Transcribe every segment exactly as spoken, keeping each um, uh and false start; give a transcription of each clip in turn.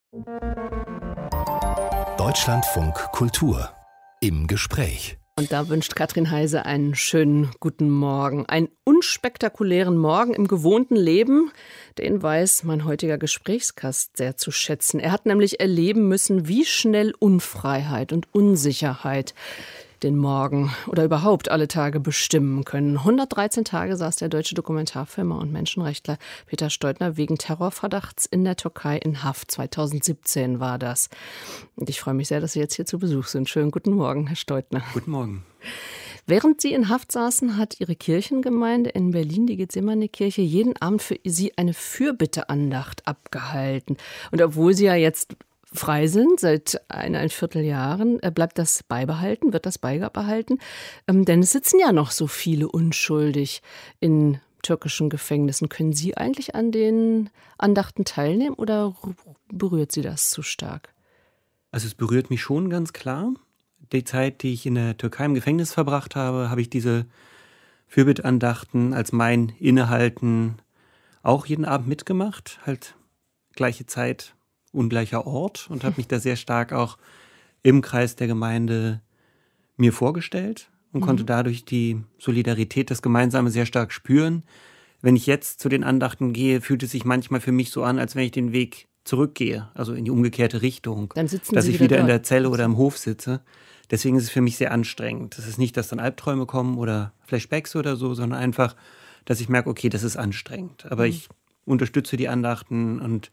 Deutschlandfunk Kultur im Gespräch. Und da wünscht Katrin Heise einen schönen guten Morgen. Einen unspektakulären Morgen im gewohnten Leben, den weiß mein heutiger Gesprächsgast sehr zu schätzen. Er hat nämlich erleben müssen, wie schnell Unfreiheit und Unsicherheit den Morgen oder überhaupt alle Tage bestimmen können. hundertdreizehn Tage saß der deutsche Dokumentarfilmer und Menschenrechtler Peter Steutner wegen Terrorverdachts in der Türkei in Haft. zweitausendsiebzehn war das. Und ich freue mich sehr, dass Sie jetzt hier zu Besuch sind. Schönen guten Morgen, Herr Steutner. Guten Morgen. Während Sie in Haft saßen, hat Ihre Kirchengemeinde in Berlin, die Gethsemane-Kirche, jeden Abend für Sie eine Fürbitteandacht abgehalten. Und obwohl Sie ja jetzt frei sind, seit ein Vierteljahren, bleibt das beibehalten, wird das beibehalten? Ähm, denn es sitzen ja noch so viele unschuldig in türkischen Gefängnissen. Können Sie eigentlich an den Andachten teilnehmen oder berührt Sie das zu stark? Also es berührt mich schon ganz klar. Die Zeit, die ich in der Türkei im Gefängnis verbracht habe, habe ich diese Fürbitteandachten als mein Innehalten auch jeden Abend mitgemacht. Halt gleiche Zeit, ungleicher Ort, und habe mich da sehr stark auch im Kreis der Gemeinde mir vorgestellt und mhm. konnte dadurch die Solidarität, das Gemeinsame sehr stark spüren. Wenn ich jetzt zu den Andachten gehe, fühlt es sich manchmal für mich so an, als wenn ich den Weg zurückgehe, also in die umgekehrte Richtung, Dann sitzen dass Sie ich wieder, wieder in dort. der Zelle oder im Hof sitze. Deswegen ist es für mich sehr anstrengend. Es ist nicht, dass dann Albträume kommen oder Flashbacks oder so, sondern einfach, dass ich merke, okay, das ist anstrengend. Aber mhm. ich unterstütze die Andachten und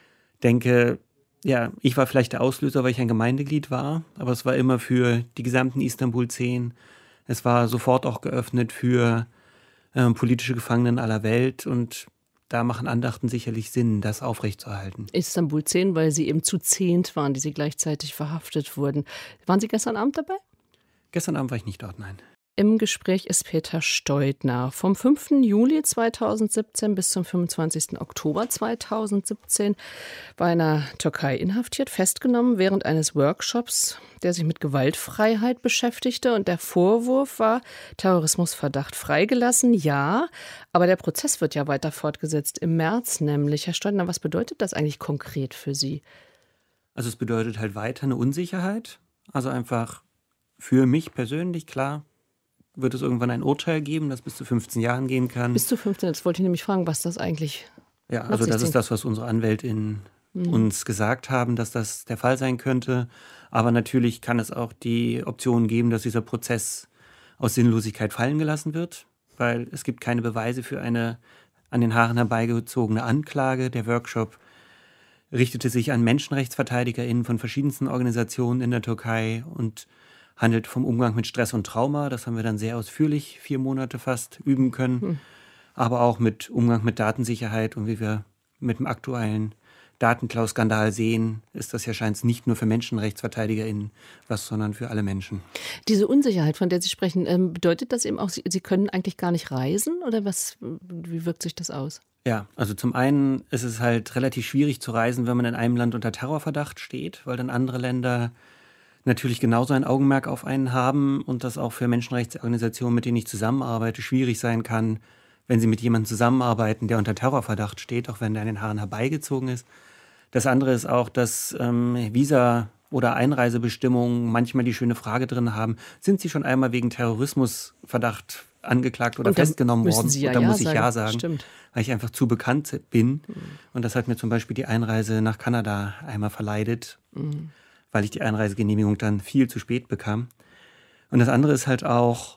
denke, ja, ich war vielleicht der Auslöser, weil ich ein Gemeindeglied war, aber es war immer für die gesamten Istanbul zehn. Es war sofort auch geöffnet für äh, politische Gefangenen aller Welt, und da machen Andachten sicherlich Sinn, das aufrechtzuerhalten. Istanbul zehn, weil Sie eben zu zehnt waren, die Sie gleichzeitig verhaftet wurden. Waren Sie gestern Abend dabei? Gestern Abend war ich nicht dort, nein. Im Gespräch ist Peter Steutner. Vom fünften Juli zweitausendsiebzehn bis zum fünfundzwanzigsten Oktober zweitausendsiebzehn war in der Türkei inhaftiert, festgenommen während eines Workshops, der sich mit Gewaltfreiheit beschäftigte. Und der Vorwurf war Terrorismusverdacht. Freigelassen, ja, aber der Prozess wird ja weiter fortgesetzt, im März nämlich. Herr Steutner, was bedeutet das eigentlich konkret für Sie? Also es bedeutet halt weiter eine Unsicherheit. Also einfach für mich persönlich, klar, wird es irgendwann ein Urteil geben, das bis zu fünfzehn Jahren gehen kann. Bis zu fünfzehn, jetzt wollte ich nämlich fragen, was das eigentlich Ja, also das ist das, was unsere AnwältInnen mhm. uns gesagt haben, dass das der Fall sein könnte. Aber natürlich kann es auch die Option geben, dass dieser Prozess aus Sinnlosigkeit fallen gelassen wird, weil es gibt keine Beweise für eine an den Haaren herbeigezogene Anklage. Der Workshop richtete sich an MenschenrechtsverteidigerInnen von verschiedensten Organisationen in der Türkei und handelt vom Umgang mit Stress und Trauma. Das haben wir dann sehr ausführlich, vier Monate fast, üben können. Hm. Aber auch mit Umgang mit Datensicherheit, und wie wir mit dem aktuellen Datenklau-Skandal sehen, ist das ja scheinbar nicht nur für MenschenrechtsverteidigerInnen was, sondern für alle Menschen. Diese Unsicherheit, von der Sie sprechen, bedeutet das eben auch, Sie, Sie können eigentlich gar nicht reisen? Oder was, wie wirkt sich das aus? Ja, also zum einen ist es halt relativ schwierig zu reisen, wenn man in einem Land unter Terrorverdacht steht, weil dann andere Länder natürlich genauso ein Augenmerk auf einen haben und das auch für Menschenrechtsorganisationen, mit denen ich zusammenarbeite, schwierig sein kann, wenn sie mit jemandem zusammenarbeiten, der unter Terrorverdacht steht, auch wenn der an den Haaren herbeigezogen ist. Das andere ist auch, dass ähm, Visa- oder Einreisebestimmungen manchmal die schöne Frage drin haben, sind Sie schon einmal wegen Terrorismusverdacht angeklagt oder festgenommen worden? Sie ja und da ja muss ich sagen. ja sagen, Stimmt. weil ich einfach zu bekannt bin. Mhm. Und das hat mir zum Beispiel die Einreise nach Kanada einmal verleidet. Mhm. weil ich die Einreisegenehmigung dann viel zu spät bekam. Und das andere ist halt auch,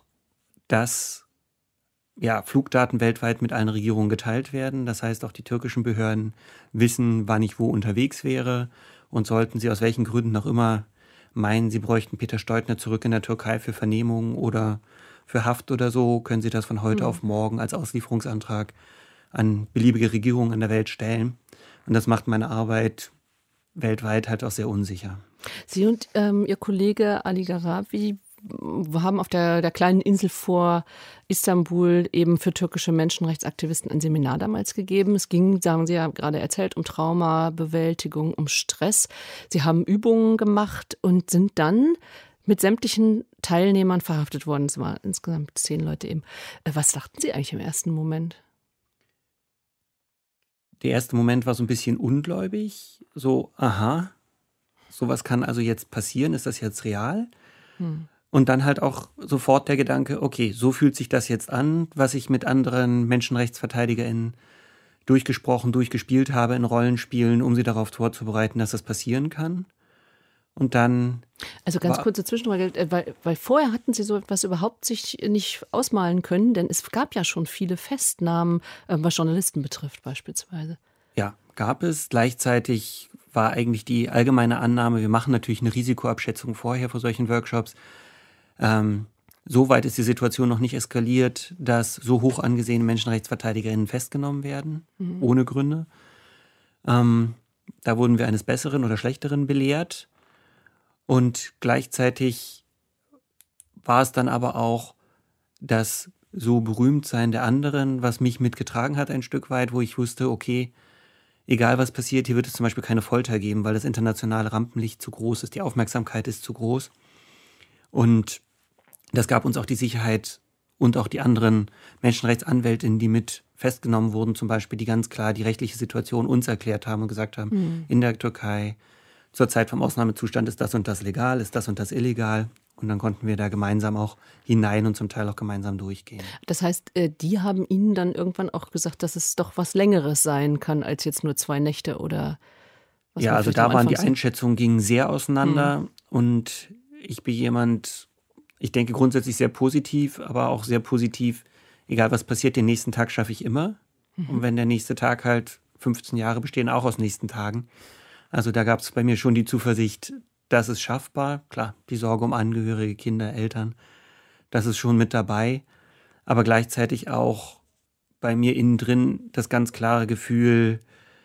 dass ja, Flugdaten weltweit mit allen Regierungen geteilt werden. Das heißt, auch die türkischen Behörden wissen, wann ich wo unterwegs wäre. Und sollten sie aus welchen Gründen auch immer meinen, sie bräuchten Peter Steutner zurück in der Türkei für Vernehmung oder für Haft oder so, können sie das von heute mhm. auf morgen als Auslieferungsantrag an beliebige Regierungen in der Welt stellen. Und das macht meine Arbeit weltweit halt auch sehr unsicher. Sie und ähm, Ihr Kollege Ali Gharavi haben auf der, der kleinen Insel vor Istanbul eben für türkische Menschenrechtsaktivisten ein Seminar damals gegeben. Es ging, sagen Sie ja gerade erzählt, um Traumabewältigung, um Stress. Sie haben Übungen gemacht und sind dann mit sämtlichen Teilnehmern verhaftet worden. Es waren insgesamt zehn Leute eben. Was dachten Sie eigentlich im ersten Moment? Der erste Moment war so ein bisschen ungläubig, so, aha, sowas kann also jetzt passieren, ist das jetzt real? Hm. Und dann halt auch sofort der Gedanke, okay, so fühlt sich das jetzt an, was ich mit anderen MenschenrechtsverteidigerInnen durchgesprochen, durchgespielt habe in Rollenspielen, um sie darauf vorzubereiten, dass das passieren kann. Und dann... Also ganz war, kurze Zwischenfrage, weil, weil vorher hatten Sie so etwas überhaupt sich nicht ausmalen können, denn es gab ja schon viele Festnahmen, was Journalisten betrifft beispielsweise. Ja, gab es. Gleichzeitig war eigentlich die allgemeine Annahme, wir machen natürlich eine Risikoabschätzung vorher vor solchen Workshops. Ähm, Soweit ist die Situation noch nicht eskaliert, dass so hoch angesehene MenschenrechtsverteidigerInnen festgenommen werden, mhm. ohne Gründe. Ähm, da wurden wir eines Besseren oder Schlechteren belehrt. Und gleichzeitig war es dann aber auch das so Berühmtsein der anderen, was mich mitgetragen hat ein Stück weit, wo ich wusste, okay, egal was passiert, hier wird es zum Beispiel keine Folter geben, weil das internationale Rampenlicht zu groß ist, die Aufmerksamkeit ist zu groß. Und das gab uns auch die Sicherheit und auch die anderen Menschenrechtsanwältinnen, die mit festgenommen wurden, zum Beispiel, die ganz klar die rechtliche Situation uns erklärt haben und gesagt haben, mhm. in der Türkei zur Zeit vom Ausnahmezustand ist das und das legal, ist das und das illegal. Und dann konnten wir da gemeinsam auch hinein und zum Teil auch gemeinsam durchgehen. Das heißt, die haben Ihnen dann irgendwann auch gesagt, dass es doch was Längeres sein kann, als jetzt nur zwei Nächte oder was? Ja, also da waren die Einschätzungen gingen sehr auseinander. Mhm. Und ich bin jemand, ich denke grundsätzlich sehr positiv, aber auch sehr positiv, egal was passiert, den nächsten Tag schaffe ich immer. Mhm. Und wenn der nächste Tag halt fünfzehn Jahre bestehen, auch aus nächsten Tagen. Also da gab es bei mir schon die Zuversicht, das ist schaffbar. Klar, die Sorge um Angehörige, Kinder, Eltern, das ist schon mit dabei. Aber gleichzeitig auch bei mir innen drin das ganz klare Gefühl,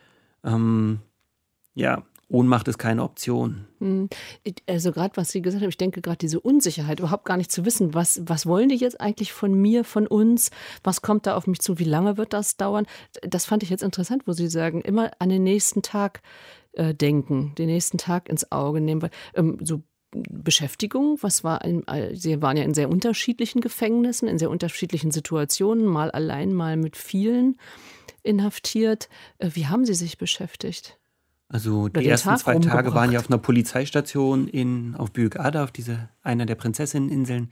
ähm, ja, Ohnmacht ist keine Option. Also gerade, was Sie gesagt haben, ich denke gerade diese Unsicherheit, überhaupt gar nicht zu wissen, was, was wollen die jetzt eigentlich von mir, von uns, was kommt da auf mich zu, wie lange wird das dauern? Das fand ich jetzt interessant, wo Sie sagen, immer an den nächsten Tag äh, denken, den nächsten Tag ins Auge nehmen. Weil, ähm, so Beschäftigung, was war, ein, Sie waren ja in sehr unterschiedlichen Gefängnissen, in sehr unterschiedlichen Situationen, mal allein, mal mit vielen inhaftiert. Äh, wie haben Sie sich beschäftigt? Also die ersten Tag zwei umgebracht. Tage waren ja auf einer Polizeistation in, auf Büyükada, auf diese, einer der Prinzessinneninseln.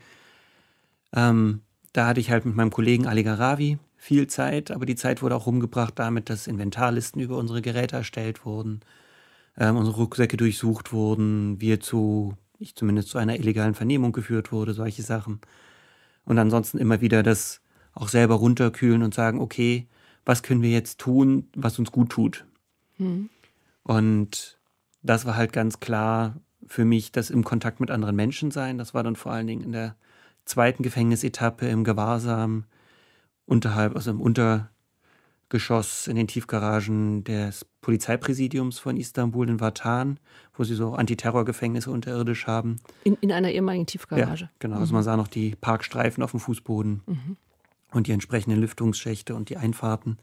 Ähm, da hatte ich halt mit meinem Kollegen Ali Gharavi viel Zeit, aber die Zeit wurde auch rumgebracht damit, dass Inventarlisten über unsere Geräte erstellt wurden, ähm, unsere Rucksäcke durchsucht wurden, wir zu, ich zumindest zu einer illegalen Vernehmung geführt wurde, solche Sachen. Und ansonsten immer wieder das auch selber runterkühlen und sagen, okay, was können wir jetzt tun, was uns gut tut? Hm. Und das war halt ganz klar für mich, das im Kontakt mit anderen Menschen sein. Das war dann vor allen Dingen in der zweiten Gefängnisetappe im Gewahrsam, unterhalb, also im Untergeschoss in den Tiefgaragen des Polizeipräsidiums von Istanbul in Vatan, wo sie so Antiterrorgefängnisse unterirdisch haben. In, in einer ehemaligen Tiefgarage? Ja, genau. Mhm. Also man sah noch die Parkstreifen auf dem Fußboden mhm. und die entsprechenden Lüftungsschächte und die Einfahrten.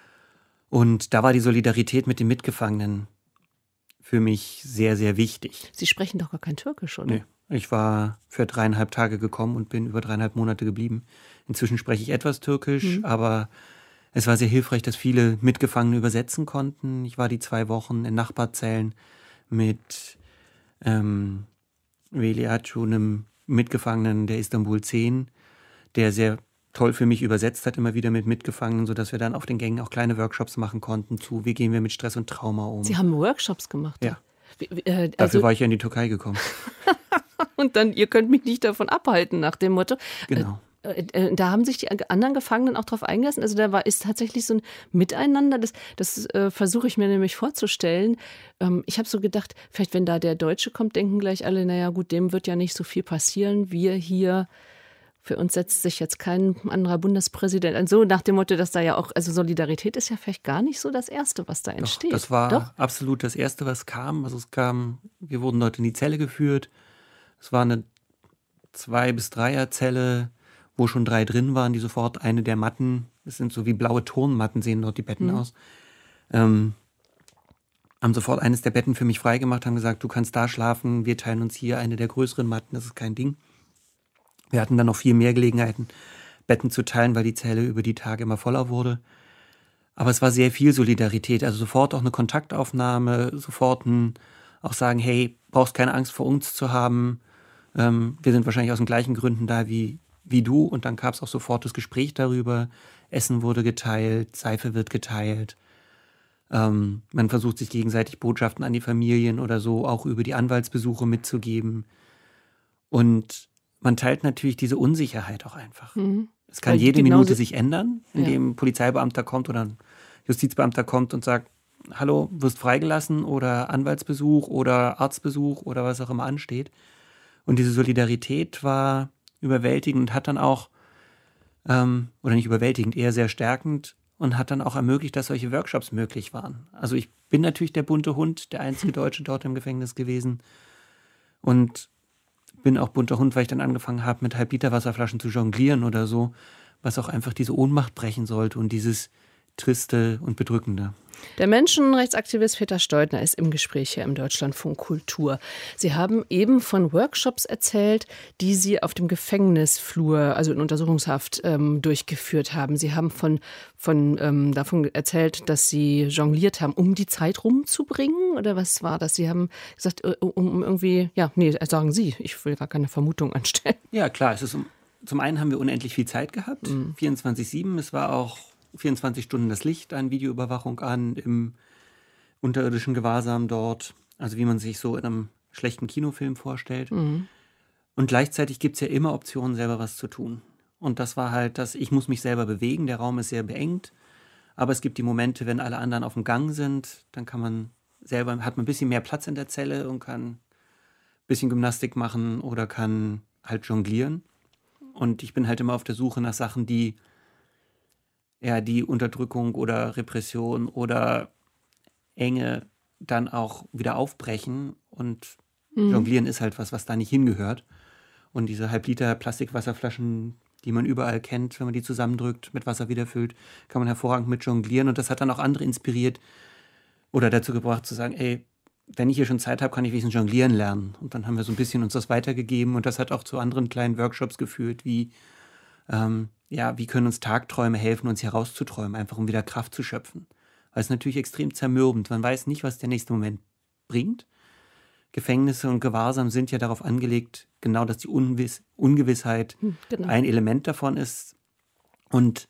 Und da war die Solidarität mit den Mitgefangenen für mich sehr, sehr wichtig. Sie sprechen doch gar kein Türkisch, oder? Nee, ich war für dreieinhalb Tage gekommen und bin über dreieinhalb Monate geblieben. Inzwischen spreche ich etwas Türkisch, mhm. aber es war sehr hilfreich, dass viele Mitgefangene übersetzen konnten. Ich war die zwei Wochen in Nachbarzellen mit ähm, Veliacu, einem Mitgefangenen der Istanbul zehn, der sehr toll für mich übersetzt hat, immer wieder mit Mitgefangenen, sodass wir dann auf den Gängen auch kleine Workshops machen konnten zu, wie gehen wir mit Stress und Trauma um. Sie haben Workshops gemacht? Ja. Wie, äh, also Dafür war ich ja in die Türkei gekommen. Und dann, ihr könnt mich nicht davon abhalten, nach dem Motto. Genau. Äh, äh, da haben sich die anderen Gefangenen auch drauf eingelassen. Also da war, ist tatsächlich so ein Miteinander, das, das äh, versuche ich mir nämlich vorzustellen. Ähm, ich habe so gedacht, vielleicht wenn da der Deutsche kommt, denken gleich alle, naja gut, dem wird ja nicht so viel passieren. Wir hier... Für uns setzt sich jetzt kein anderer Bundespräsident an. So nach dem Motto, dass da ja auch, also Solidarität ist ja vielleicht gar nicht so das Erste, was da entsteht. Doch, das war Doch? absolut das Erste, was kam. Also es kam, wir wurden dort in die Zelle geführt. Es war eine Zwei- bis Dreier-Zelle, wo schon drei drin waren, die sofort eine der Matten, das sind so wie blaue Turnmatten, sehen dort die Betten mhm. aus, ähm, haben sofort eines der Betten für mich freigemacht, haben gesagt, du kannst da schlafen, wir teilen uns hier eine der größeren Matten, das ist kein Ding. Wir hatten dann noch viel mehr Gelegenheiten, Betten zu teilen, weil die Zelle über die Tage immer voller wurde. Aber es war sehr viel Solidarität, also sofort auch eine Kontaktaufnahme, sofort ein, auch sagen, hey, brauchst keine Angst vor uns zu haben, ähm, wir sind wahrscheinlich aus den gleichen Gründen da wie, wie du. Und dann gab es auch sofort das Gespräch darüber, Essen wurde geteilt, Seife wird geteilt. Ähm, man versucht sich gegenseitig Botschaften an die Familien oder so auch über die Anwaltsbesuche mitzugeben. Und man teilt natürlich diese Unsicherheit auch einfach. Mhm. Es kann Weil jede genauso- Minute sich ändern, indem Ja. ein Polizeibeamter kommt oder ein Justizbeamter kommt und sagt, hallo, wirst freigelassen oder Anwaltsbesuch oder Arztbesuch oder was auch immer ansteht. Und diese Solidarität war überwältigend und hat dann auch, ähm, oder nicht überwältigend, eher sehr stärkend und hat dann auch ermöglicht, dass solche Workshops möglich waren. Also ich bin natürlich der bunte Hund, der einzige Deutsche dort im Gefängnis gewesen und bin auch bunter Hund, weil ich dann angefangen habe, mit Halbliter-Wasserflaschen zu jonglieren oder so, was auch einfach diese Ohnmacht brechen sollte und dieses Triste und Bedrückende. Der Menschenrechtsaktivist Peter Steudner ist im Gespräch hier im Deutschlandfunk Kultur. Sie haben eben von Workshops erzählt, die Sie auf dem Gefängnisflur, also in Untersuchungshaft, ähm, durchgeführt haben. Sie haben von, von, ähm, davon erzählt, dass Sie jongliert haben, um die Zeit rumzubringen? Oder was war das? Sie haben gesagt, äh, um, um irgendwie, ja, nee, sagen Sie, ich will gar keine Vermutung anstellen. Ja, klar, es ist, um- zum einen haben wir unendlich viel Zeit gehabt, Mhm. vierundzwanzig sieben, es war auch vierundzwanzig Stunden das Licht an, Videoüberwachung an, im unterirdischen Gewahrsam dort, also wie man sich so in einem schlechten Kinofilm vorstellt. Mhm. Und gleichzeitig gibt es ja immer Optionen, selber was zu tun. Und das war halt das, ich muss mich selber bewegen, der Raum ist sehr beengt, aber es gibt die Momente, wenn alle anderen auf dem Gang sind, dann kann man selber, hat man ein bisschen mehr Platz in der Zelle und kann ein bisschen Gymnastik machen oder kann halt jonglieren. Und ich bin halt immer auf der Suche nach Sachen, die ja die Unterdrückung oder Repression oder Enge dann auch wieder aufbrechen. Und Jonglieren ist halt was, was da nicht hingehört. Und diese Halbliter Plastikwasserflaschen, die man überall kennt, wenn man die zusammendrückt, mit Wasser wieder füllt, kann man hervorragend mit jonglieren. Und das hat dann auch andere inspiriert oder dazu gebracht zu sagen, ey, wenn ich hier schon Zeit habe, kann ich wenigstens jonglieren lernen. Und dann haben wir so ein bisschen uns das weitergegeben und das hat auch zu anderen kleinen Workshops geführt, wie ähm, ja, wie können uns Tagträume helfen, uns hier rauszuträumen, einfach um wieder Kraft zu schöpfen. Weil es natürlich extrem zermürbend. Man weiß nicht, was der nächste Moment bringt. Gefängnisse und Gewahrsam sind ja darauf angelegt, genau, dass die Unwiss- Ungewissheit Hm, genau. ein Element davon ist. Und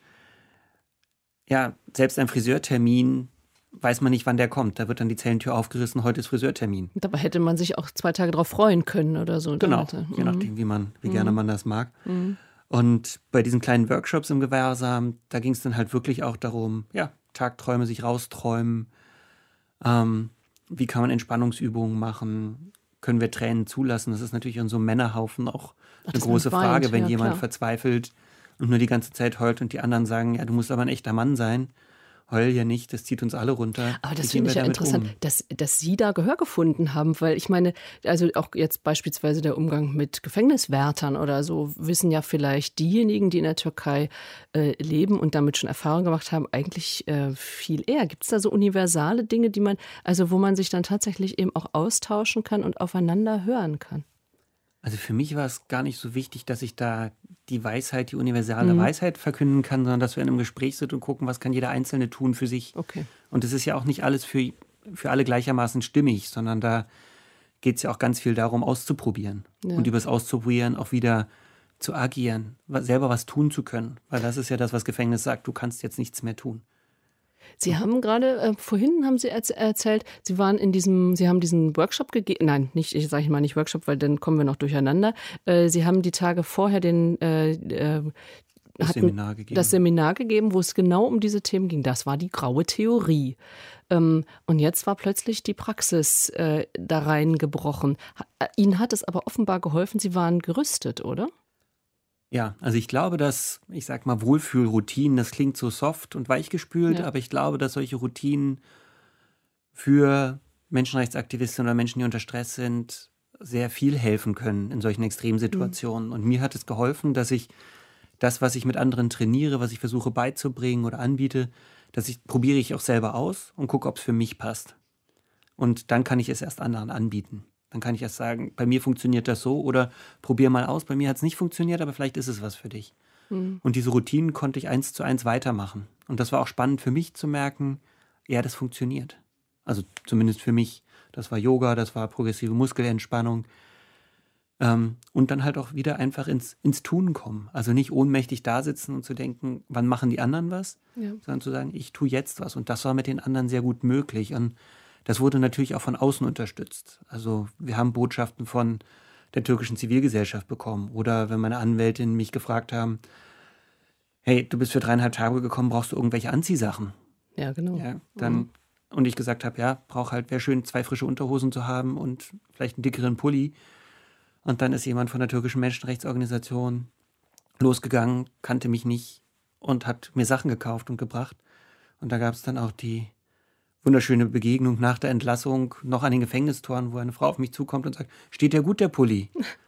ja, selbst ein Friseurtermin weiß man nicht, wann der kommt. Da wird dann die Zellentür aufgerissen, heute ist Friseurtermin. Dabei hätte man sich auch zwei Tage darauf freuen können oder so. Genau, Damit, je mhm. nachdem, wie man, wie gerne man das mag. Und bei diesen kleinen Workshops im Gewahrsam, da ging es dann halt wirklich auch darum, ja, Tagträume, sich rausträumen. Ähm, wie kann man Entspannungsübungen machen? Können wir Tränen zulassen? Das ist natürlich an so einem Männerhaufen auch Ach, eine dass große man weint, Frage, wenn ja, jemand klar. verzweifelt und nur die ganze Zeit heult und die anderen sagen, ja, du musst aber ein echter Mann sein. Heul ja nicht, das zieht uns alle runter. Aber Wie das gehen finde ich wir ja damit interessant, um? dass, dass Sie da Gehör gefunden haben, weil ich meine, also auch jetzt beispielsweise der Umgang mit Gefängniswärtern oder so, wissen ja vielleicht diejenigen, die in der Türkei äh, leben und damit schon Erfahrung gemacht haben, eigentlich äh, viel eher. Gibt es da so universale Dinge, die man, also wo man sich dann tatsächlich eben auch austauschen kann und aufeinander hören kann? Also für mich war es gar nicht so wichtig, dass ich da die Weisheit, die universale Weisheit verkünden kann, sondern dass wir in einem Gespräch sind und gucken, was kann jeder Einzelne tun für sich. Okay. Und es ist ja auch nicht alles für, für alle gleichermaßen stimmig, sondern da geht es ja auch ganz viel darum, auszuprobieren. Ja. Und übers Auszuprobieren auch wieder zu agieren, wa- selber was tun zu können. Weil das ist ja das, was Gefängnis sagt, du kannst jetzt nichts mehr tun. Sie haben gerade, äh, vorhin haben Sie erz- erzählt, Sie waren in diesem, Sie haben diesen Workshop gegeben, nein, nicht, ich sage mal nicht Workshop, weil dann kommen wir noch durcheinander. Äh, Sie haben die Tage vorher den, äh, äh, Das hatten Seminar gegeben. das Seminar gegeben, wo es genau um diese Themen ging. Das war die graue Theorie. Ähm, und jetzt war plötzlich die Praxis äh, da reingebrochen. Ha- Ihnen hat es aber offenbar geholfen, Sie waren gerüstet, oder? Ja, also ich glaube, dass, ich sag mal, Wohlfühlroutinen, das klingt so soft und weichgespült, Ja. aber ich glaube, dass solche Routinen für Menschenrechtsaktivisten oder Menschen, die unter Stress sind, sehr viel helfen können in solchen Extremsituationen. Und mir hat es geholfen, dass ich das, was ich mit anderen trainiere, was ich versuche beizubringen oder anbiete, das ich, probiere ich auch selber aus und gucke, ob es für mich passt. Und dann kann ich es erst anderen anbieten. Dann kann ich erst sagen, bei mir funktioniert das so oder probier mal aus, bei mir hat es nicht funktioniert, aber vielleicht ist es was für dich. Mhm. Und diese Routinen konnte ich eins zu eins weitermachen. Und das war auch spannend für mich zu merken, ja, das funktioniert. Also zumindest für mich. Das war Yoga, das war progressive Muskelentspannung. Ähm, und dann halt auch wieder einfach ins, ins Tun kommen. Also nicht ohnmächtig da sitzen und zu denken, wann machen die anderen was? Ja. Sondern zu sagen, ich tue jetzt was. Und das war mit den anderen sehr gut möglich. Und das wurde natürlich auch von außen unterstützt. Also wir haben Botschaften von der türkischen Zivilgesellschaft bekommen. Oder wenn meine Anwältinnen mich gefragt haben, hey, du bist für dreieinhalb Tage gekommen, brauchst du irgendwelche Anziehsachen? Ja, genau. Ja, dann, mhm. Und ich gesagt habe, ja, brauche halt, wäre schön, zwei frische Unterhosen zu haben und vielleicht einen dickeren Pulli. Und dann ist jemand von der türkischen Menschenrechtsorganisation losgegangen, kannte mich nicht und hat mir Sachen gekauft und gebracht. Und da gab es dann auch die wunderschöne Begegnung nach der Entlassung noch an den Gefängnistoren, wo eine Frau auf mich zukommt und sagt, steht dir gut der Pulli?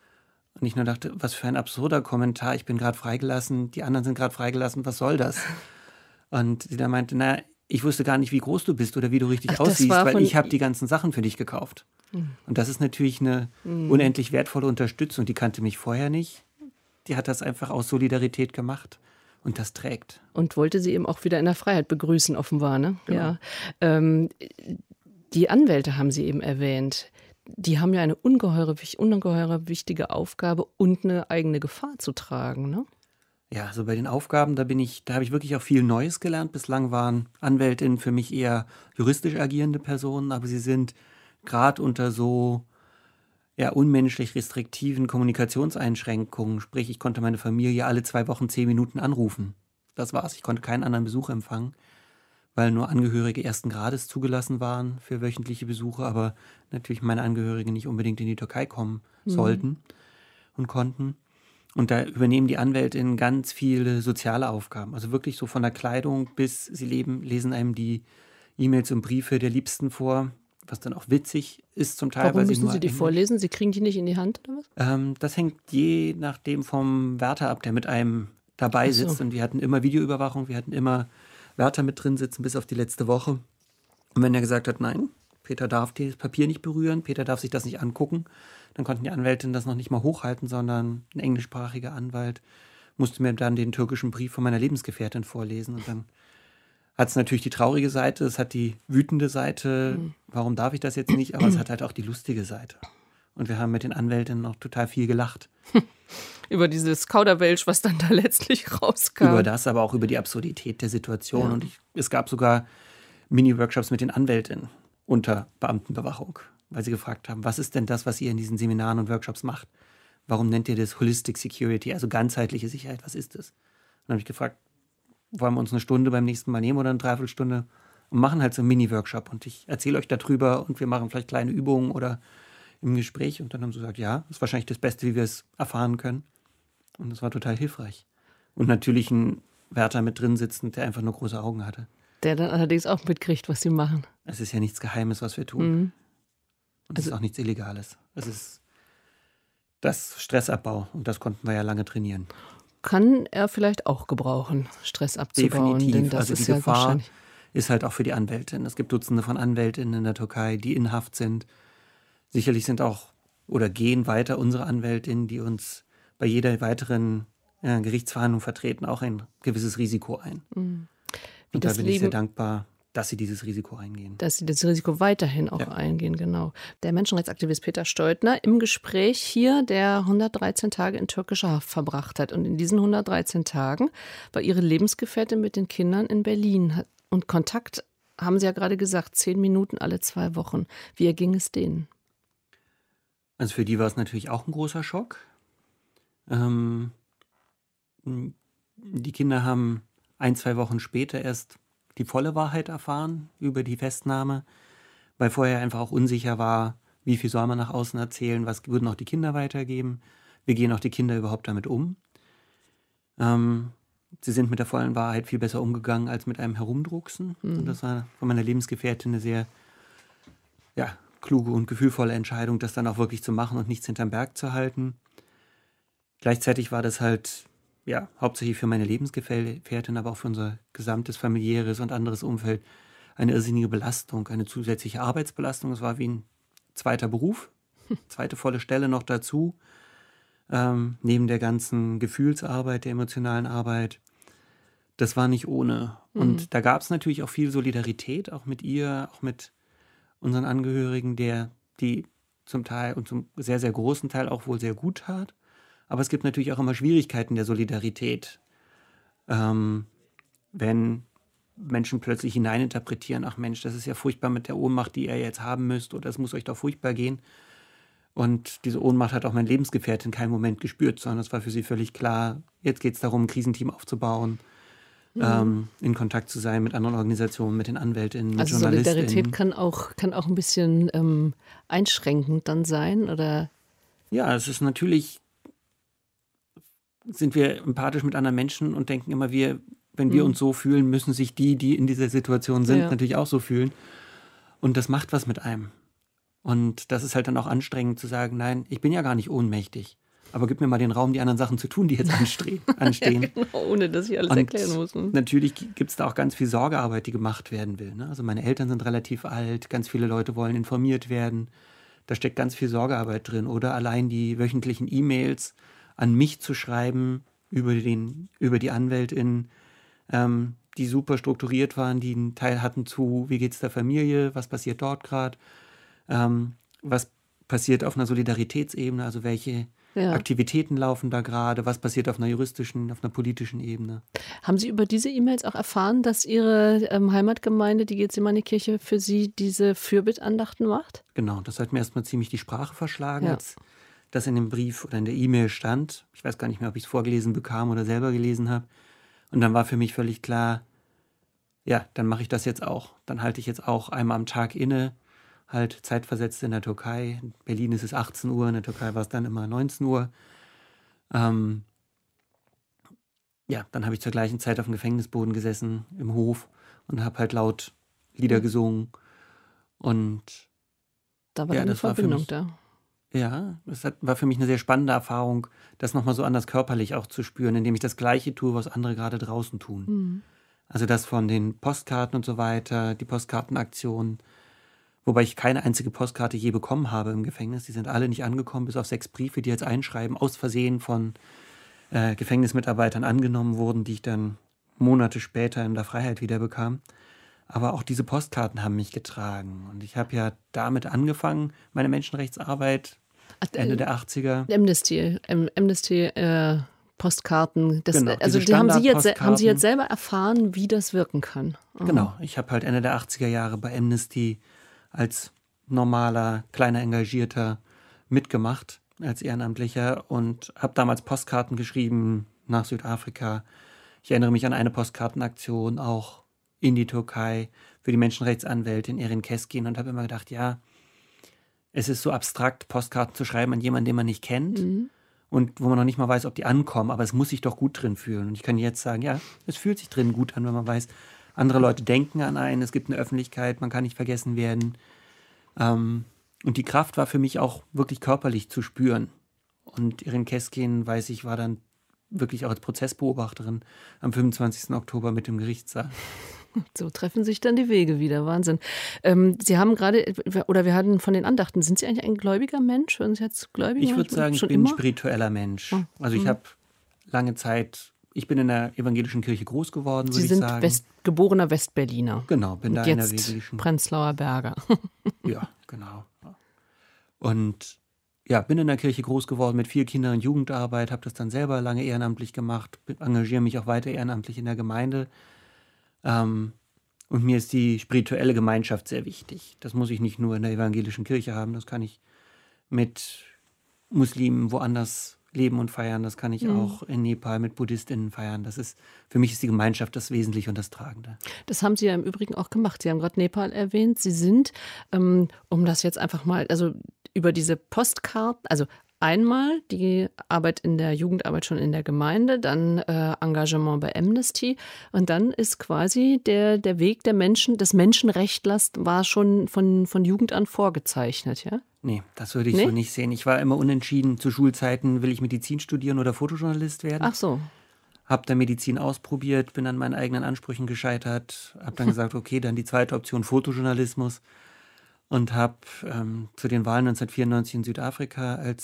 Und ich nur dachte, was für ein absurder Kommentar, ich bin gerade freigelassen, die anderen sind gerade freigelassen, was soll das? Und sie dann meinte, na, ich wusste gar nicht, wie groß du bist oder wie du richtig Ach, aussiehst, weil ich habe die ganzen Sachen für dich gekauft. Mhm. Und das ist natürlich eine mhm. unendlich wertvolle Unterstützung, die kannte mich vorher nicht. Die hat das einfach aus Solidarität gemacht. Und das trägt. Und wollte sie eben auch wieder in der Freiheit begrüßen, offenbar, ne? Genau. Ja. Ähm, die Anwälte haben Sie eben erwähnt. Die haben ja eine ungeheure, ungeheure wichtige Aufgabe und eine eigene Gefahr zu tragen, ne? Ja, also bei den Aufgaben, da bin ich, da habe ich wirklich auch viel Neues gelernt. Bislang waren Anwältinnen für mich eher juristisch agierende Personen, aber sie sind gerade unter so ja, unmenschlich restriktiven Kommunikationseinschränkungen. Sprich, ich konnte meine Familie alle zwei Wochen zehn Minuten anrufen. Das war's. Ich konnte keinen anderen Besuch empfangen, weil nur Angehörige ersten Grades zugelassen waren für wöchentliche Besuche, aber natürlich meine Angehörigen nicht unbedingt in die Türkei kommen mhm. sollten und konnten. Und da übernehmen die Anwältinnen ganz viele soziale Aufgaben. Also wirklich so von der Kleidung bis sie leben, lesen einem die E-Mails und Briefe der Liebsten vor, was dann auch witzig ist zum Teil. Warum weil müssen sie, nur Sie die Englisch vorlesen? Sie kriegen die nicht in die Hand oder was? Ähm, das hängt je nachdem vom Wärter ab, der mit einem dabei Ach so. sitzt. Und wir hatten immer Videoüberwachung, wir hatten immer Wärter mit drin sitzen, bis auf die letzte Woche. Und wenn er gesagt hat, nein, Peter darf das Papier nicht berühren, Peter darf sich das nicht angucken, dann konnten die Anwältinnen das noch nicht mal hochhalten, sondern ein englischsprachiger Anwalt musste mir dann den türkischen Brief von meiner Lebensgefährtin vorlesen. Und dann hat es natürlich die traurige Seite, es hat die wütende Seite, mhm. warum darf ich das jetzt nicht, aber es hat halt auch die lustige Seite. Und wir haben mit den Anwältinnen noch total viel gelacht. Über dieses Kauderwelsch, was dann da letztlich rauskam. Über das, aber auch über die Absurdität der Situation. Ja. Und ich, es gab sogar Mini-Workshops mit den Anwältinnen unter Beamtenbewachung, weil sie gefragt haben, was ist denn das, was ihr in diesen Seminaren und Workshops macht? Warum nennt ihr das Holistic Security, also ganzheitliche Sicherheit? Was ist das? Und dann habe ich gefragt, wollen wir uns eine Stunde beim nächsten Mal nehmen oder eine Dreiviertelstunde und machen halt so einen Mini-Workshop. Und ich erzähle euch darüber und wir machen vielleicht kleine Übungen oder im Gespräch. Und dann haben sie gesagt, ja, das ist wahrscheinlich das Beste, wie wir es erfahren können. Und das war total hilfreich. Und natürlich ein Wärter mit drin sitzend, der einfach nur große Augen hatte. Der dann allerdings auch mitkriegt, was sie machen. Es ist ja nichts Geheimes, was wir tun. Mhm. Und es Also, ist auch nichts Illegales. Es ist das Stressabbau. Und das konnten wir ja lange trainieren. Kann er vielleicht auch gebrauchen, Stress abzubauen? Definitiv. Denn das also ist die ja Gefahr wahrscheinlich ist halt auch für die Anwältinnen. Es gibt Dutzende von Anwältinnen in der Türkei, die in Haft sind. Sicherlich sind auch oder gehen weiter unsere Anwältinnen, die uns bei jeder weiteren ja, Gerichtsverhandlung vertreten, auch ein gewisses Risiko ein. Mhm. Wie Und da das bin Leben, ich sehr dankbar, dass sie dieses Risiko eingehen. dass sie das Risiko weiterhin auch Ja. eingehen, genau. Der Menschenrechtsaktivist Peter Steutner im Gespräch hier, der hundertdreizehn Tage in türkischer Haft verbracht hat. Und in diesen hundertdreizehn Tagen war ihre Lebensgefährtin mit den Kindern in Berlin. Und Kontakt, haben Sie ja gerade gesagt, zehn Minuten alle zwei Wochen. Wie erging es denen? Also für die war es natürlich auch ein großer Schock. Ähm, die Kinder haben ein, zwei Wochen später erst die volle Wahrheit erfahren über die Festnahme, weil vorher einfach auch unsicher war, wie viel soll man nach außen erzählen, was würden auch die Kinder weitergeben, wie gehen auch die Kinder überhaupt damit um. Ähm, sie sind mit der vollen Wahrheit viel besser umgegangen als mit einem Herumdrucksen. Mhm. Und das war von meiner Lebensgefährtin eine sehr ja, kluge und gefühlvolle Entscheidung, das dann auch wirklich zu machen und nichts hinterm Berg zu halten. Gleichzeitig war das halt ja, hauptsächlich für meine Lebensgefährtin, aber auch für unser gesamtes familiäres und anderes Umfeld eine irrsinnige Belastung, eine zusätzliche Arbeitsbelastung. Es war wie ein zweiter Beruf, zweite volle Stelle noch dazu. ähm, neben der ganzen Gefühlsarbeit, der emotionalen Arbeit. Das war nicht ohne. Mhm. Und da gab es natürlich auch viel Solidarität, auch mit ihr, auch mit unseren Angehörigen, der die zum Teil und zum sehr, sehr großen Teil auch wohl sehr gut tat. Aber es gibt natürlich auch immer Schwierigkeiten der Solidarität. Ähm, wenn Menschen plötzlich hineininterpretieren, ach Mensch, das ist ja furchtbar mit der Ohnmacht, die ihr jetzt haben müsst, oder es muss euch doch furchtbar gehen. Und diese Ohnmacht hat auch mein Lebensgefährtin in keinem Moment gespürt, sondern es war für sie völlig klar, jetzt geht es darum, ein Krisenteam aufzubauen, mhm. ähm, in Kontakt zu sein mit anderen Organisationen, mit den Anwältinnen, mit also JournalistInnen. Solidarität kann auch, kann auch ein bisschen ähm, einschränkend dann sein, oder? Ja, es ist natürlich, sind wir empathisch mit anderen Menschen und denken immer, wir wenn wir uns so fühlen, müssen sich die, die in dieser Situation sind, ja. natürlich auch so fühlen. Und das macht was mit einem. Und das ist halt dann auch anstrengend zu sagen, nein, ich bin ja gar nicht ohnmächtig. Aber gib mir mal den Raum, die anderen Sachen zu tun, die jetzt anstehen. anstehen. Ja, genau, ohne dass ich alles und erklären muss. Ne? Natürlich gibt es da auch ganz viel Sorgearbeit, die gemacht werden will. Ne? Also meine Eltern sind relativ alt, ganz viele Leute wollen informiert werden. Da steckt ganz viel Sorgearbeit drin. Oder allein die wöchentlichen E-Mails an mich zu schreiben über, den, über die AnwältInnen, Ähm, die super strukturiert waren, die einen Teil hatten zu, wie geht es der Familie, was passiert dort gerade, ähm, was passiert auf einer Solidaritätsebene, also welche ja. Aktivitäten laufen da gerade, was passiert auf einer juristischen, auf einer politischen Ebene. Haben Sie über diese E-Mails auch erfahren, dass Ihre ähm, Heimatgemeinde, die Gethsemane-Kirche, für Sie diese Fürbittandachten macht? Genau, das hat mir erstmal ziemlich die Sprache verschlagen, ja. als das in dem Brief oder in der E-Mail stand. Ich weiß gar nicht mehr, ob ich es vorgelesen bekam oder selber gelesen habe. Und dann war für mich völlig klar, ja, dann mache ich das jetzt auch. Dann halte ich jetzt auch einmal am Tag inne, halt zeitversetzt in der Türkei. In Berlin ist es achtzehn Uhr, in der Türkei war es dann immer neunzehn Uhr. Ähm, ja, dann habe ich zur gleichen Zeit auf dem Gefängnisboden gesessen, im Hof, und habe halt laut Lieder gesungen. Und da war ja, eine das Verbindung war für mich, da. Ja, das hat, war für mich eine sehr spannende Erfahrung, das nochmal so anders körperlich auch zu spüren, indem ich das Gleiche tue, was andere gerade draußen tun. Mhm. Also das von den Postkarten und so weiter, die Postkartenaktion, wobei ich keine einzige Postkarte je bekommen habe im Gefängnis. Die sind alle nicht angekommen, bis auf sechs Briefe, die jetzt einschreiben, aus Versehen von äh, Gefängnismitarbeitern angenommen wurden, die ich dann Monate später in der Freiheit wieder bekam. Aber auch diese Postkarten haben mich getragen. Und ich habe ja damit angefangen, meine Menschenrechtsarbeit, Ende der achtziger. Amnesty, Amnesty äh, Postkarten. Das, genau, also die haben, Sie jetzt, haben Sie jetzt selber erfahren, wie das wirken kann. Oh. Genau, ich habe halt Ende der achtziger Jahre bei Amnesty als normaler, kleiner Engagierter mitgemacht, als Ehrenamtlicher, und habe damals Postkarten geschrieben nach Südafrika. Ich erinnere mich an eine Postkartenaktion auch in die Türkei für die Menschenrechtsanwältin Erin Keskin und habe immer gedacht, ja, es ist so abstrakt, Postkarten zu schreiben an jemanden, den man nicht kennt mhm. und wo man noch nicht mal weiß, ob die ankommen, aber es muss sich doch gut drin fühlen. Und ich kann jetzt sagen, ja, es fühlt sich drin gut an, wenn man weiß, andere Leute denken an einen, es gibt eine Öffentlichkeit, man kann nicht vergessen werden. Ähm, und die Kraft war für mich auch wirklich körperlich zu spüren. Und Erin Keskin, weiß ich, war dann wirklich auch als Prozessbeobachterin am fünfundzwanzigsten Oktober mit dem Gerichtssaal. So treffen sich dann die Wege wieder. Wahnsinn. Ähm, Sie haben gerade, oder wir hatten von den Andachten, sind Sie eigentlich ein gläubiger Mensch? Würden Sie jetzt gläubig? Ich würde sagen, ich bin immer? ein spiritueller Mensch. Oh. Also ich mhm. habe lange Zeit, ich bin in der evangelischen Kirche groß geworden, würde ich sagen. Sie sind West, geborener Westberliner. Genau, bin Und da jetzt in der evangelischen. Prenzlauer Berger. Ja, genau. Und ja, bin in der Kirche groß geworden mit viel Kinder- und Jugendarbeit, habe das dann selber lange ehrenamtlich gemacht, engagiere mich auch weiter ehrenamtlich in der Gemeinde. Ähm, und mir ist die spirituelle Gemeinschaft sehr wichtig. Das muss ich nicht nur in der evangelischen Kirche haben, das kann ich mit Muslimen woanders leben und feiern, das kann ich mhm. auch in Nepal mit BuddhistInnen feiern. Das ist, für mich ist die Gemeinschaft das Wesentliche und das Tragende. Das haben Sie ja im Übrigen auch gemacht. Sie haben gerade Nepal erwähnt. Sie sind, ähm, um das jetzt einfach mal, also über diese Postkarten, also einmal die Arbeit in der Jugendarbeit schon in der Gemeinde, dann äh, Engagement bei Amnesty und dann ist quasi der, der Weg der Menschen, des Menschenrechtlers war schon von, von Jugend an vorgezeichnet, ja? Nee, das würde ich nee? so nicht sehen. Ich war immer unentschieden zu Schulzeiten, will ich Medizin studieren oder Fotojournalist werden? Ach so. Hab dann Medizin ausprobiert, bin an meinen eigenen Ansprüchen gescheitert, hab dann gesagt, okay, dann die zweite Option Fotojournalismus und habe ähm, zu den Wahlen neunzehnhundertvierundneunzig in Südafrika als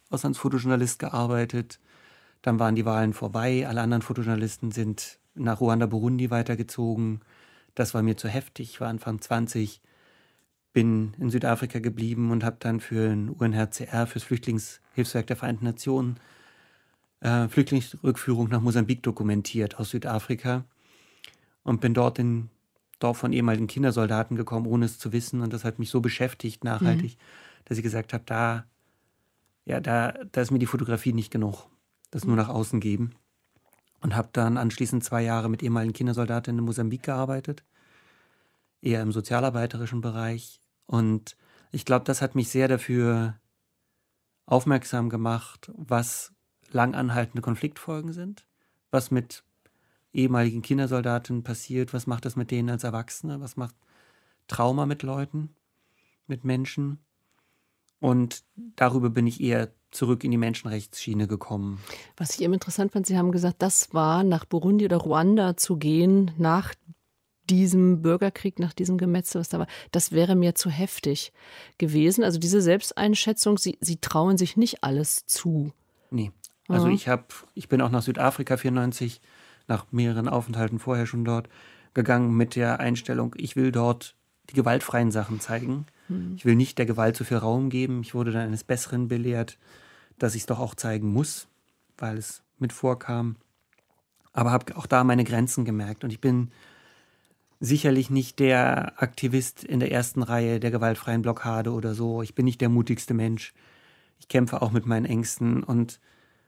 Auslandsfotojournalist gearbeitet. Dann waren die Wahlen vorbei. Alle anderen Fotojournalisten sind nach Ruanda, Burundi weitergezogen. Das war mir zu heftig. Ich war Anfang zwanzig, bin in Südafrika geblieben und habe dann für den U N H C R, fürs Flüchtlingshilfswerk der Vereinten Nationen, äh, Flüchtlingsrückführung nach Mosambik dokumentiert aus Südafrika und bin dort in Dorf von ehemaligen Kindersoldaten gekommen, ohne es zu wissen. Und das hat mich so beschäftigt nachhaltig, mhm. dass ich gesagt habe, da, ja, da, da ist mir die Fotografie nicht genug. Das nur nach außen geben. Und habe dann anschließend zwei Jahre mit ehemaligen Kindersoldaten in Mosambik gearbeitet. Eher im sozialarbeiterischen Bereich. Und ich glaube, das hat mich sehr dafür aufmerksam gemacht, was langanhaltende Konfliktfolgen sind, was mit ehemaligen Kindersoldaten passiert, was macht das mit denen als Erwachsene, was macht Trauma mit Leuten, mit Menschen. Und darüber bin ich eher zurück in die Menschenrechtsschiene gekommen. Was ich eben interessant fand, Sie haben gesagt, das war nach Burundi oder Ruanda zu gehen, nach diesem Bürgerkrieg, nach diesem Gemetzel, was da war, das wäre mir zu heftig gewesen. Also diese Selbsteinschätzung, Sie, Sie trauen sich nicht alles zu. Nee, also mhm. ich, hab, ich bin auch nach Südafrika vierundneunzig, nach mehreren Aufenthalten vorher schon dort, gegangen mit der Einstellung, ich will dort die gewaltfreien Sachen zeigen. Mhm. Ich will nicht der Gewalt so viel Raum geben. Ich wurde dann eines Besseren belehrt, dass ich es doch auch zeigen muss, weil es mit vorkam. Aber habe auch da meine Grenzen gemerkt. Und ich bin sicherlich nicht der Aktivist in der ersten Reihe der gewaltfreien Blockade oder so. Ich bin nicht der mutigste Mensch. Ich kämpfe auch mit meinen Ängsten und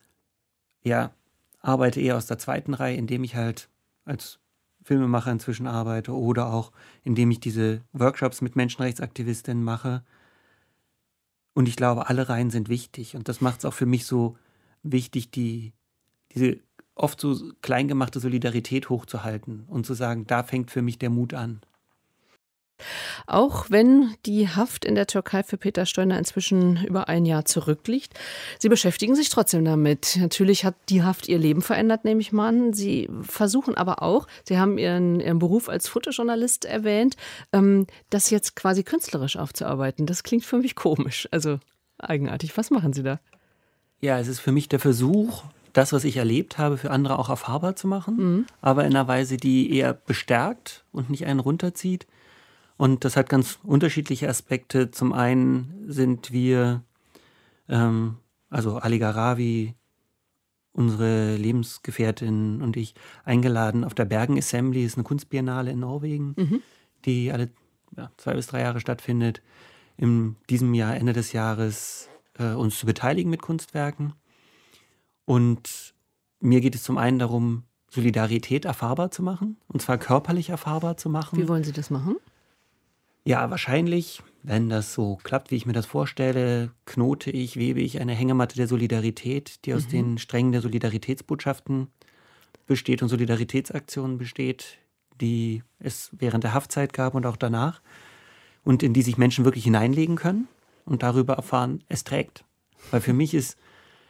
ja, arbeite eher aus der zweiten Reihe, indem ich halt als Filmemacher inzwischen arbeite oder auch indem ich diese Workshops mit Menschenrechtsaktivistinnen mache. Und ich glaube, alle Reihen sind wichtig. Und das macht es auch für mich so wichtig, die, diese oft so klein gemachte Solidarität hochzuhalten und zu sagen, da fängt für mich der Mut an. Auch wenn die Haft in der Türkei für Peter Stoiner inzwischen über ein Jahr zurückliegt, Sie beschäftigen sich trotzdem damit. Natürlich hat die Haft Ihr Leben verändert, nehme ich mal an. Sie versuchen aber auch, Sie haben Ihren, Ihren Beruf als Fotojournalist erwähnt, ähm, das jetzt quasi künstlerisch aufzuarbeiten. Das klingt für mich komisch, also eigenartig. Was machen Sie da? Ja, es ist für mich der Versuch, das, was ich erlebt habe, für andere auch erfahrbar zu machen, mhm. aber in einer Weise, die eher bestärkt und nicht einen runterzieht. Und das hat ganz unterschiedliche Aspekte. Zum einen sind wir, ähm, also Ali Gharavi, unsere Lebensgefährtin und ich, eingeladen auf der Bergen Assembly, das ist eine Kunstbiennale in Norwegen, mhm. die alle ja, zwei bis drei Jahre stattfindet, in diesem Jahr, Ende des Jahres, äh, uns zu beteiligen mit Kunstwerken. Und mir geht es zum einen darum, Solidarität erfahrbar zu machen, und zwar körperlich erfahrbar zu machen. Wie wollen Sie das machen? Ja, wahrscheinlich, wenn das so klappt, wie ich mir das vorstelle, knote ich, webe ich eine Hängematte der Solidarität, die aus mhm. den Strängen der Solidaritätsbotschaften besteht und Solidaritätsaktionen besteht, die es während der Haftzeit gab und auch danach und in die sich Menschen wirklich hineinlegen können und darüber erfahren, es trägt. Weil für mich ist,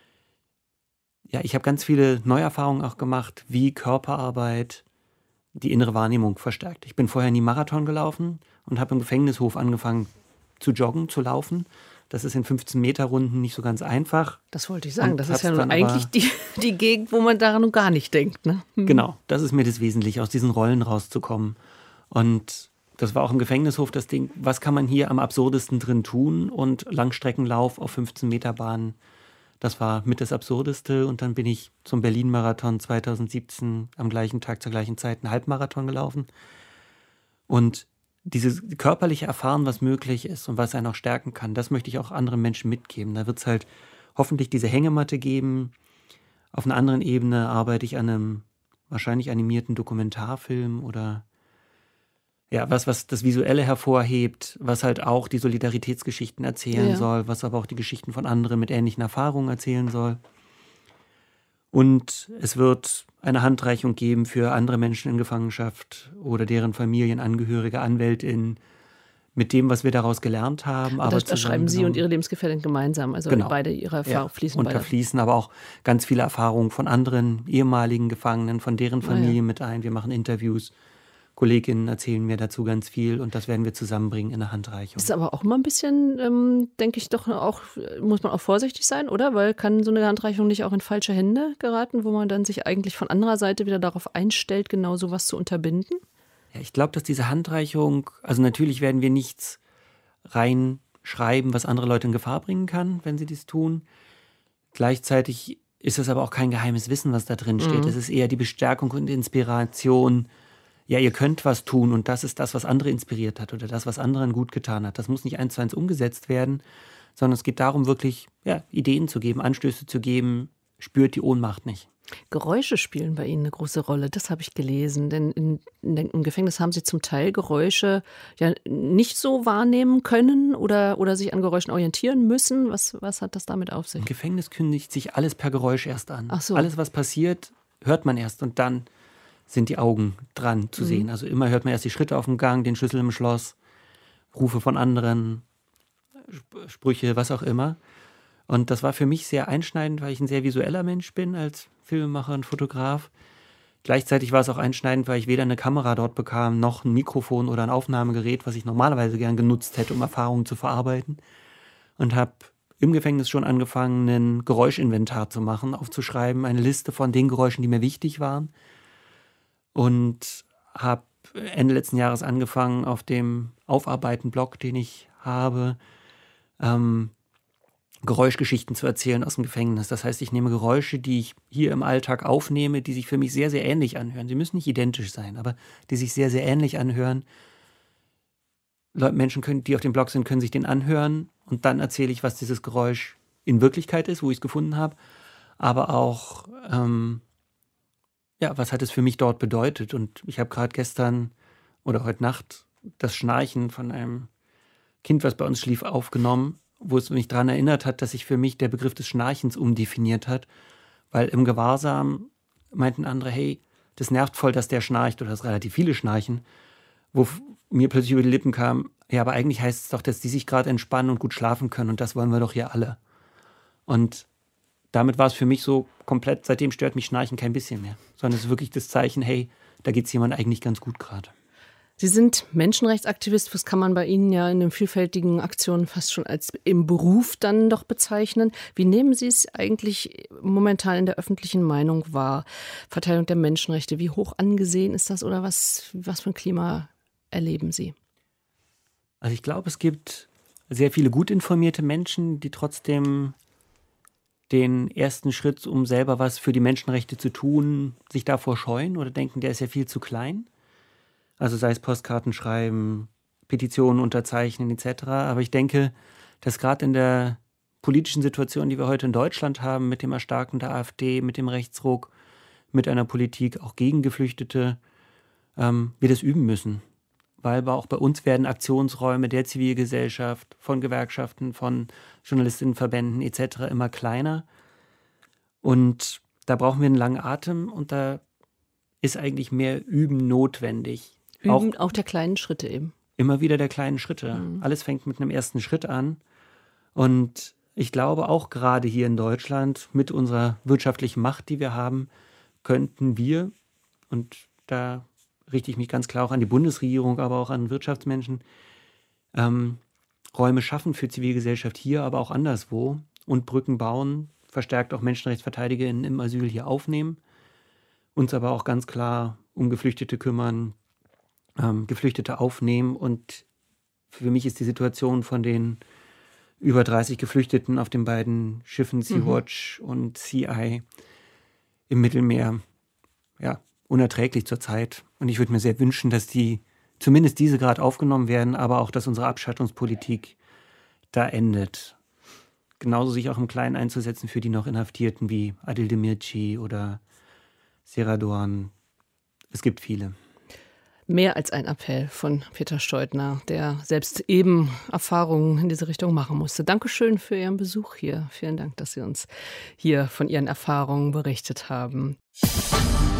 ja, ich habe ganz viele Neuerfahrungen auch gemacht, wie Körperarbeit die innere Wahrnehmung verstärkt. Ich bin vorher nie Marathon gelaufen und habe im Gefängnishof angefangen zu joggen, zu laufen. Das ist in fünfzehn Meter Runden nicht so ganz einfach. Das wollte ich sagen. Und das ist ja nun eigentlich die, die Gegend, wo man daran nun gar nicht denkt. Ne? Hm. Genau, das ist mir das Wesentliche, aus diesen Rollen rauszukommen. Und das war auch im Gefängnishof das Ding, was kann man hier am absurdesten drin tun? Und Langstreckenlauf auf fünfzehn Meter Bahn, das war mit das Absurdeste. Und dann bin ich zum Berlin-Marathon zweitausendsiebzehn am gleichen Tag zur gleichen Zeit einen Halbmarathon gelaufen. Und dieses körperliche Erfahren, was möglich ist und was einen auch stärken kann, das möchte ich auch anderen Menschen mitgeben. Da wird es halt hoffentlich diese Hängematte geben. Auf einer anderen Ebene arbeite ich an einem wahrscheinlich animierten Dokumentarfilm oder ja, was, was das Visuelle hervorhebt, was halt auch die Solidaritätsgeschichten erzählen ja. soll, was aber auch die Geschichten von anderen mit ähnlichen Erfahrungen erzählen soll. Und es wird eine Handreichung geben für andere Menschen in Gefangenschaft oder deren Familienangehörige, AnwältInnen, mit dem, was wir daraus gelernt haben. Und aber das schreiben Sie und Ihre Lebensgefährtin gemeinsam, also genau. beide Ihre Erfahrungen ja. fließen und beide. Und da fließen aber auch ganz viele Erfahrungen von anderen ehemaligen Gefangenen, von deren Familien ah, ja. mit ein. Wir machen Interviews, Kolleginnen erzählen mir dazu ganz viel und das werden wir zusammenbringen in der Handreichung. Ist aber auch immer ein bisschen, ähm, denke ich doch auch, muss man auch vorsichtig sein, oder? Weil kann so eine Handreichung nicht auch in falsche Hände geraten, wo man dann sich eigentlich von anderer Seite wieder darauf einstellt, genau sowas zu unterbinden? Ja, ich glaube, dass diese Handreichung, also natürlich werden wir nichts reinschreiben, was andere Leute in Gefahr bringen kann, wenn sie dies tun. Gleichzeitig ist es aber auch kein geheimes Wissen, was da drin steht. Es ist eher die Bestärkung und Inspiration. Ja, ihr könnt was tun und das ist das, was andere inspiriert hat oder das, was anderen gut getan hat. Das muss nicht eins zu eins umgesetzt werden, sondern es geht darum, wirklich ja, Ideen zu geben, Anstöße zu geben, spürt die Ohnmacht nicht. Geräusche spielen bei Ihnen eine große Rolle, das habe ich gelesen. Denn in, in, im Gefängnis haben Sie zum Teil Geräusche ja nicht so wahrnehmen können oder, oder sich an Geräuschen orientieren müssen. Was, was hat das damit auf sich? Im Gefängnis kündigt sich alles per Geräusch erst an. Ach so. Alles, was passiert, hört man erst und dann sind die Augen dran zu sehen. Mhm. Also immer hört man erst die Schritte auf dem Gang, den Schlüssel im Schloss, Rufe von anderen, Sprüche, was auch immer. Und das war für mich sehr einschneidend, weil ich ein sehr visueller Mensch bin als Filmemacher und Fotograf. Gleichzeitig war es auch einschneidend, weil ich weder eine Kamera dort bekam, noch ein Mikrofon oder ein Aufnahmegerät, was ich normalerweise gern genutzt hätte, um Erfahrungen zu verarbeiten. Und habe im Gefängnis schon angefangen, ein Geräuschinventar zu machen, aufzuschreiben, eine Liste von den Geräuschen, die mir wichtig waren. Und habe Ende letzten Jahres angefangen, auf dem Aufarbeiten-Blog, den ich habe, ähm, Geräuschgeschichten zu erzählen aus dem Gefängnis. Das heißt, ich nehme Geräusche, die ich hier im Alltag aufnehme, die sich für mich sehr, sehr ähnlich anhören. Sie müssen nicht identisch sein, aber die sich sehr, sehr ähnlich anhören. Leute, Menschen, können, die auf dem Blog sind, können sich den anhören und dann erzähle ich, was dieses Geräusch in Wirklichkeit ist, wo ich es gefunden habe, aber auch ähm, ja, was hat es für mich dort bedeutet? Und ich habe gerade gestern oder heute Nacht das Schnarchen von einem Kind, was bei uns schlief, aufgenommen, wo es mich daran erinnert hat, dass sich für mich der Begriff des Schnarchens umdefiniert hat. Weil im Gewahrsam meinten andere, hey, das nervt voll, dass der schnarcht oder dass relativ viele schnarchen. Wo mir plötzlich über die Lippen kam, ja, aber eigentlich heißt es doch, dass die sich gerade entspannen und gut schlafen können und das wollen wir doch hier alle. Und damit war es für mich so komplett, seitdem stört mich Schnarchen kein bisschen mehr. Sondern es ist wirklich das Zeichen, hey, da geht es jemandem eigentlich ganz gut gerade. Sie sind Menschenrechtsaktivist, das kann man bei Ihnen ja in den vielfältigen Aktionen fast schon als im Beruf dann doch bezeichnen. Wie nehmen Sie es eigentlich momentan in der öffentlichen Meinung wahr? Verteilung der Menschenrechte, wie hoch angesehen ist das oder was, was für ein Klima erleben Sie? Also ich glaube, es gibt sehr viele gut informierte Menschen, die trotzdem den ersten Schritt, um selber was für die Menschenrechte zu tun, sich davor scheuen oder denken, der ist ja viel zu klein. Also sei es Postkarten schreiben, Petitionen unterzeichnen et cetera. Aber ich denke, dass gerade in der politischen Situation, die wir heute in Deutschland haben, mit dem Erstarken der AfD, mit dem Rechtsruck, mit einer Politik auch gegen Geflüchtete, ähm, wir das üben müssen. Weil auch bei uns werden Aktionsräume der Zivilgesellschaft, von Gewerkschaften, von Journalistinnenverbänden et cetera immer kleiner. Und da brauchen wir einen langen Atem und da ist eigentlich mehr Üben notwendig. Üben auch, auch der kleinen Schritte eben. Immer wieder der kleinen Schritte. Mhm. Alles fängt mit einem ersten Schritt an. Und ich glaube auch gerade hier in Deutschland mit unserer wirtschaftlichen Macht, die wir haben, könnten wir, und da richte ich mich ganz klar auch an die Bundesregierung, aber auch an Wirtschaftsmenschen, ähm, Räume schaffen für Zivilgesellschaft hier, aber auch anderswo und Brücken bauen, verstärkt auch MenschenrechtsverteidigerInnen im Asyl hier aufnehmen, uns aber auch ganz klar um Geflüchtete kümmern, ähm, Geflüchtete aufnehmen. Und für mich ist die Situation von den über dreißig Geflüchteten auf den beiden Schiffen Sea-Watch mhm. und Sea Eye im Mittelmeer ja, unerträglich zurzeit. Und ich würde mir sehr wünschen, dass die, zumindest diese gerade aufgenommen werden, aber auch, dass unsere Abschattungspolitik da endet. Genauso sich auch im Kleinen einzusetzen für die noch Inhaftierten wie Adil Demirci oder Sera Doğan. Es gibt viele. Mehr als ein Appell von Peter Steudtner, der selbst eben Erfahrungen in diese Richtung machen musste. Dankeschön für Ihren Besuch hier. Vielen Dank, dass Sie uns hier von Ihren Erfahrungen berichtet haben.